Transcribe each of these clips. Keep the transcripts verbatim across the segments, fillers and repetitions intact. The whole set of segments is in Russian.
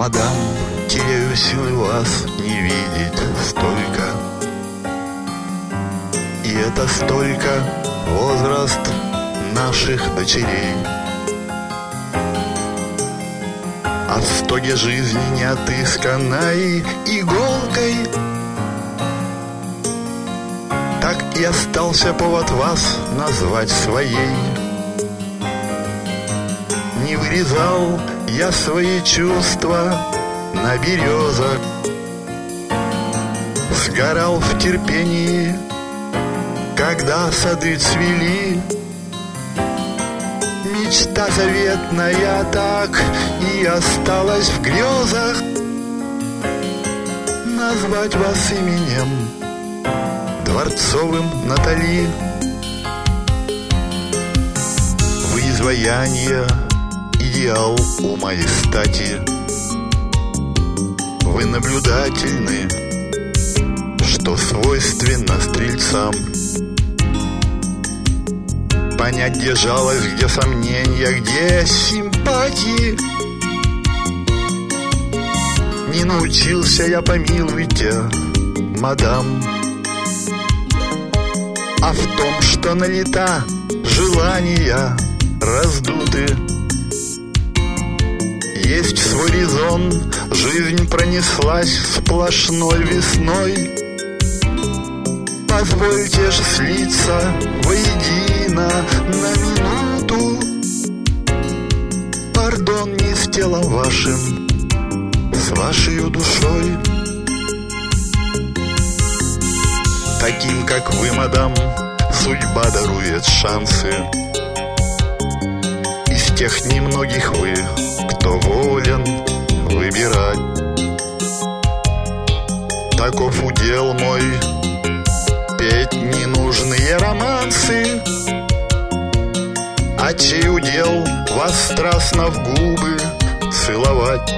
Мадам, теряю силы вас не видеть столько. И это столько возраст наших дочерей. А в стоге жизни не отысканной иголкой так и остался повод вас назвать своей. Не вырезал я свои чувства на березах, сгорал в терпении, когда сады цвели. Мечта заветная так и осталась в грезах назвать вас именем Дворцовым Натали. Вы изваяние, идеал ума и стати. Вы наблюдательны, что свойственно стрельцам. Понять, где жалость, где сомнения, где симпатии. Не научился я, помилуйте, мадам. А в том, что налета желания раздуты, есть свой резон, жизнь пронеслась сплошной весной. Позвольте же слиться воедино на минуту. Пардон не с телом вашим, с вашей душой. Таким, как вы, мадам, судьба дарует шансы. Из тех немногих вы, кто волен выбирать. Таков удел мой, петь ненужные романсы. А чей удел вас страстно в губы целовать?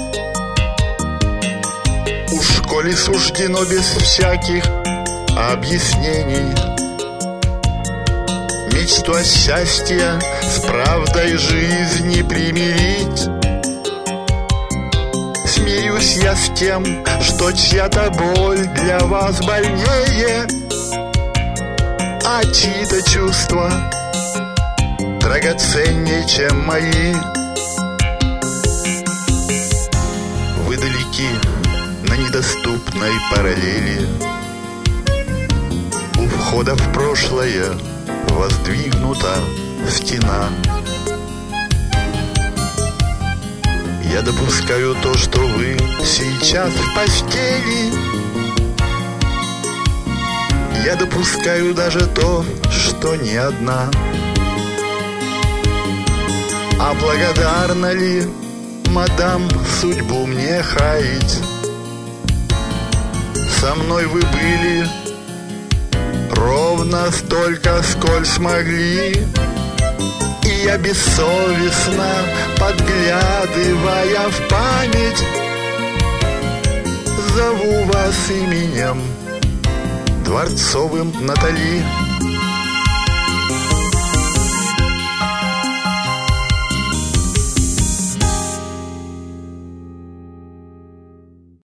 Уж коли суждено без всяких объяснений мечту о счастье с правдой жизни примирить, смеюсь я с тем, что чья-то боль для вас больнее, а чьи-то чувства драгоценнее, чем мои. Вы далеки на недоступной параллели. У входа в прошлое воздвигнута стена. Я допускаю то, что вы сейчас в постели. Я допускаю даже то, что не одна. А благодарна ли, мадам, судьбу мне хаять? Со мной вы были ровно столько, сколь смогли. И я бессовестно, подглядывая в память, зову вас именем Дворцовым Натали.